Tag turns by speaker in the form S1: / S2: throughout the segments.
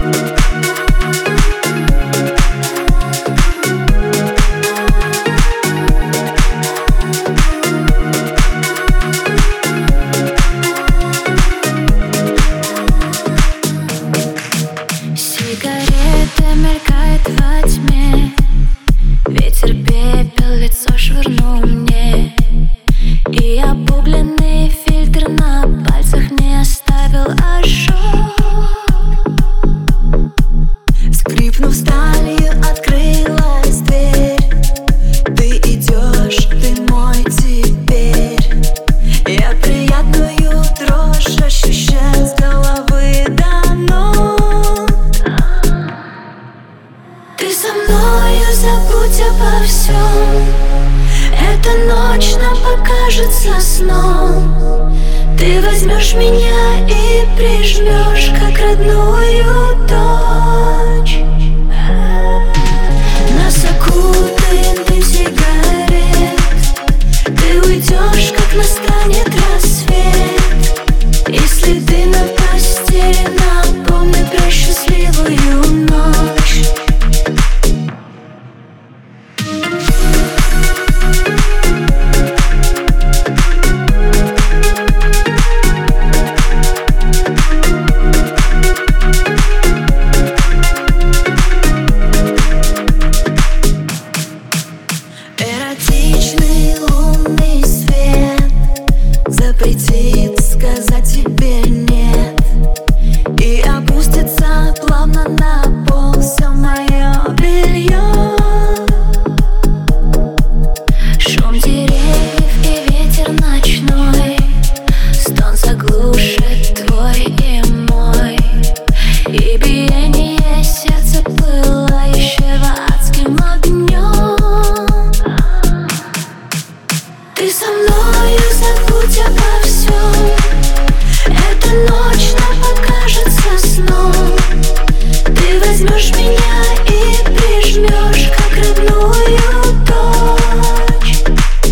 S1: Сигарета мелькает во тьме, ветер пепел лицо швырнул мне, и обугленный фильтр на пальцах не оставил ожог. Скрипнув сталью, открылась дверь. Ты идешь, ты мой теперь. Я приятную дрожь ощущаю с головы до ног. Ты со мною, забудь обо всем. Эта ночь нам покажется сном. Ты возьмешь меня и прижмешь, как родную дочь. Нас окутает дым сигарет. Ты уйдешь, как настанет рассвет. И следы на постели напомнят про счастливую ночь. Эротичный лунный свет запретит сказать тебе нет, и опустится плавно на пол все мое белье. Шум деревьев и ветер ночной, стон заглушит твой и мой, и биение сердца пылающего адским огнем. Ты со мною, забудь обо всем. Эта ночь нам покажется сном. Ты возьмешь меня и прижмешь, как родную дочь.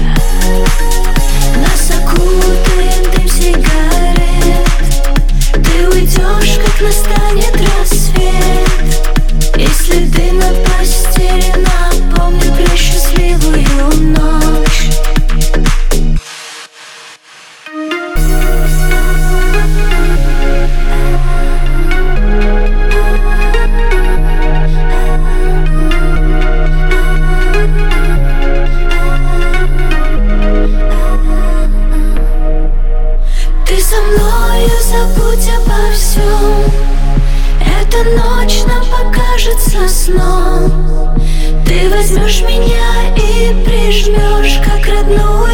S1: Нас окутает дым сигарет. Ты уйдешь, как настанет рассвет. И следы на постели напомнят про счастливую ночь. Ты со мною, забудь обо всем. Эта ночь нам покажется сном. Ты возьмешь меня и прижмешь, как родную